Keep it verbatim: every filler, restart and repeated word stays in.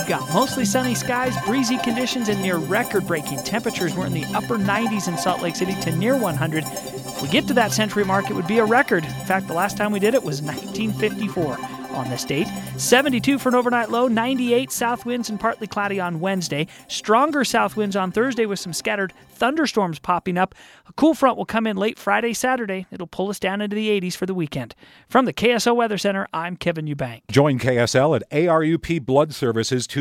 You've got mostly sunny skies, breezy conditions, and near record-breaking temperatures. We're in the upper nineties in Salt Lake City to near one hundred. If we get to that century mark, it would be a record. In fact, the last time we did it was nineteen fifty-four on this date. seventy-two for an overnight low, ninety-eight south winds and partly cloudy on Wednesday. Stronger south winds on Thursday with some scattered thunderstorms popping up. A cool front will come in late Friday, Saturday. It'll pull us down into the eighties for the weekend. From the K S L Weather Center, I'm Kevin Eubank. Join K S L at A R U P Blood Services